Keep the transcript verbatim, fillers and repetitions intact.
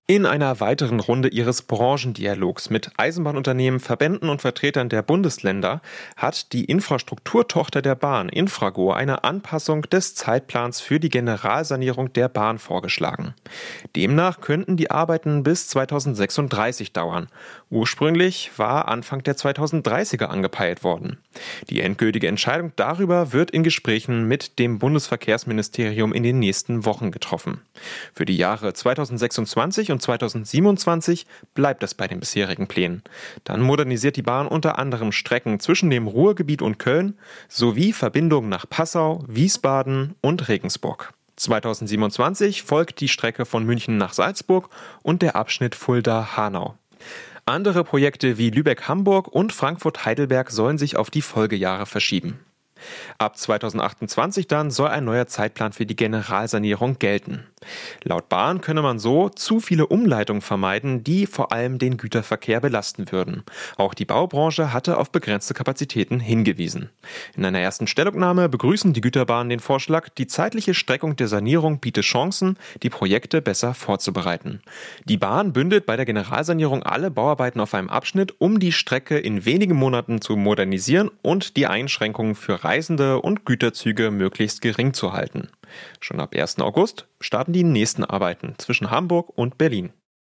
In einer weiteren Runde ihres Branchendialogs mit Eisenbahnunternehmen, Verbänden und Vertretern der Bundesländer hat die Infrastrukturtochter der Bahn, Infrago, eine Anpassung des Zeitplans für die Generalsanierung der Bahn vorgeschlagen. Demnach könnten die Arbeiten bis zweitausendsechsunddreißig dauern. Ursprünglich war Anfang der zweitausenddreißiger angepeilt worden. Die endgültige Entscheidung darüber wird in Gesprächen mit dem Bundesverkehrsministerium in den nächsten Wochen getroffen. Für die Jahre zweitausendsechsundzwanzig und zweitausendsiebenundzwanzig bleibt es bei den bisherigen Plänen. Dann modernisiert die Bahn unter anderem Strecken zwischen dem Ruhrgebiet und Köln sowie Verbindungen nach Passau, Wiesbaden und Regensburg. zweitausendsiebenundzwanzig folgt die Strecke von München nach Salzburg und der Abschnitt Fulda-Hanau. Andere Projekte wie Lübeck-Hamburg und Frankfurt-Heidelberg sollen sich auf die Folgejahre verschieben. Ab zweitausendachtundzwanzig dann soll ein neuer Zeitplan für die Generalsanierung gelten. Laut Bahn könne man so zu viele Umleitungen vermeiden, die vor allem den Güterverkehr belasten würden. Auch die Baubranche hatte auf begrenzte Kapazitäten hingewiesen. In einer ersten Stellungnahme begrüßen die Güterbahnen den Vorschlag, die zeitliche Streckung der Sanierung biete Chancen, die Projekte besser vorzubereiten. Die Bahn bündelt bei der Generalsanierung alle Bauarbeiten auf einem Abschnitt, um die Strecke in wenigen Monaten zu modernisieren und die Einschränkungen für Reisende und Güterzüge möglichst gering zu halten. Schon ab ersten August starten die nächsten Arbeiten zwischen Hamburg und Berlin.